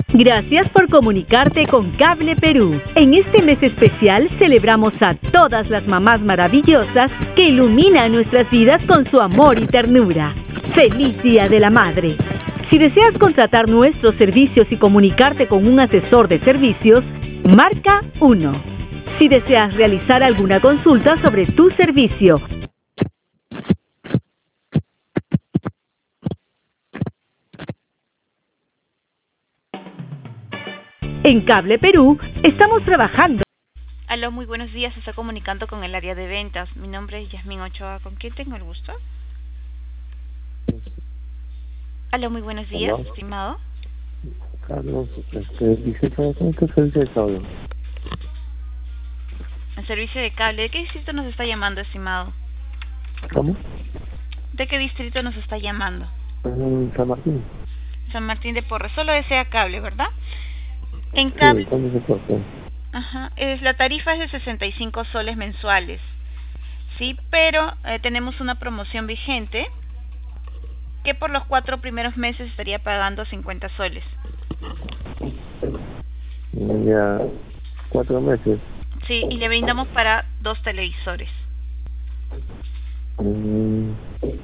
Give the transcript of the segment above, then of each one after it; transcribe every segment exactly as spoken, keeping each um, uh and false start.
Gracias por comunicarte con Cable Perú. En este mes especial celebramos a todas las mamás maravillosas que iluminan nuestras vidas con su amor y ternura. ¡Feliz Día de la Madre! Si deseas contratar nuestros servicios y comunicarte con un asesor de servicios, marca uno. Si deseas realizar alguna consulta sobre tu servicio, en Cable Perú estamos trabajando. Aló, muy buenos días. Se está comunicando con el área de ventas. Mi nombre es Yasmín Ochoa. ¿Con quién tengo el gusto? Aló, muy buenos días, Hola. estimado. Carlos, este, dice que ¿con qué servicio está hablando? El servicio de cable. ¿De qué distrito nos está llamando, estimado? ¿Cómo? ¿De qué distrito nos está llamando? En San Martín. San Martín de Porres. Solo desea cable, ¿verdad? En Sí, cable. ¿cuándo se cortó? Ajá. Es, la tarifa es de sesenta y cinco soles mensuales. Sí, pero eh, tenemos una promoción vigente que por los cuatro primeros meses estaría pagando cincuenta soles. Ya cuatro meses. Sí, y le brindamos para dos televisores. Mm,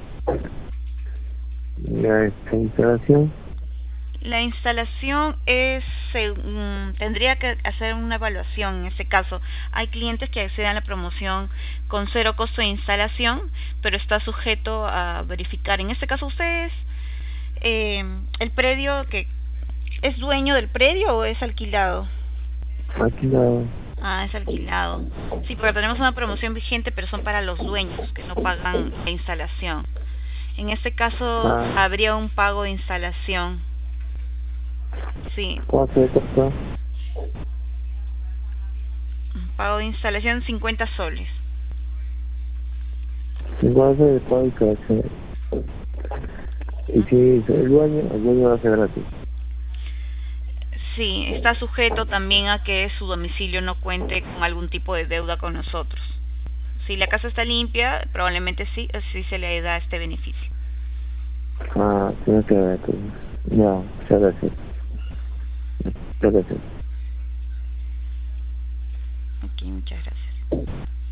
ya esta instalación. La instalación es, eh, um, tendría que hacer una evaluación en este caso. Hay clientes que acceden a la promoción con cero costo de instalación, pero está sujeto a verificar. En este caso, ¿ustedes, eh, el predio, que es dueño del predio o es alquilado? Alquilado. Ah, es alquilado. Sí, porque tenemos una promoción vigente, pero son para los dueños que no pagan la instalación. En este caso, Ah. habría un pago de instalación. Sí, ¿Cuánto se cortó? pago de instalación cincuenta soles. cincuenta de pago y instalación. Y si es el dueño, el dueño va a ser gratis. Sí, está sujeto también a que su domicilio no cuente con algún tipo de deuda con nosotros. Si la casa está limpia, probablemente sí, sí se le da este beneficio. Ah, tiene que ver. Ya, muchas gracias. Muchas gracias. Ok, muchas gracias.